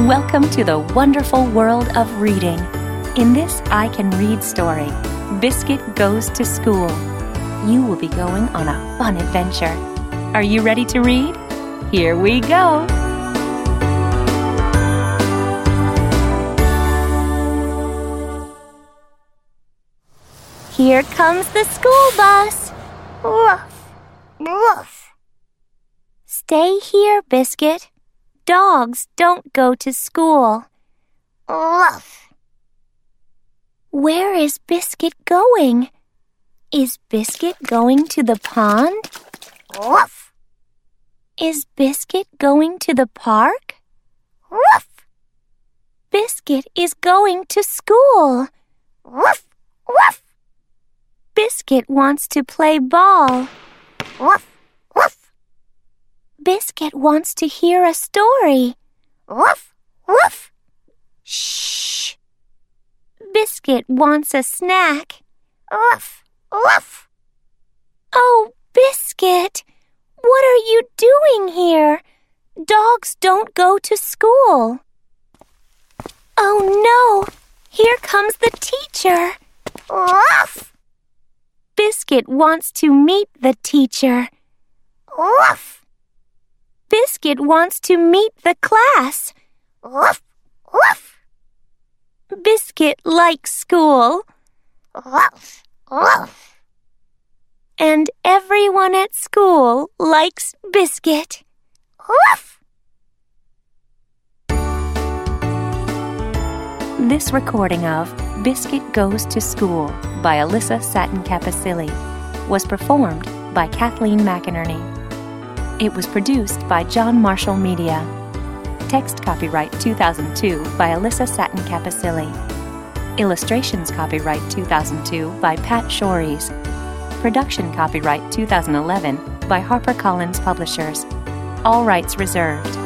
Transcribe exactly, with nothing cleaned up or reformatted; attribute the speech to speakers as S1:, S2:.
S1: Welcome to the wonderful world of reading. In this I Can Read story, Biscuit goes to school. You will be going on a fun adventure. Are you ready to read? Here we go! Here comes the school bus. Woof, woof. Stay here, Biscuit. Dogs don't go to school. Woof. Where is Biscuit going? Is Biscuit going to the pond? Woof. Is Biscuit going to the park? Woof. Biscuit is going to school. Woof, woof. Biscuit wants to play ball. Woof, woof. Biscuit wants to hear a story. Woof, woof. Shh. Biscuit wants a snack. Woof, woof. Oh, Biscuit, what are you doing here? Dogs don't go to school. Oh no, here comes the teacher. Woof. Biscuit wants to meet the teacher. Woof. Biscuit wants to meet the class. Woof, woof. Biscuit likes school. Woof, woof. And everyone at school likes Biscuit. Woof. This recording of Biscuit Goes to School by Alyssa Satin-Capicilli was performed by Kathleen McInerney. It was produced by John Marshall Media. Text copyright two thousand two by Alyssa Satin-Capicilli. Illustrations copyright two thousand two by Pat Shores. Production copyright two thousand eleven by HarperCollins Publishers. All rights reserved.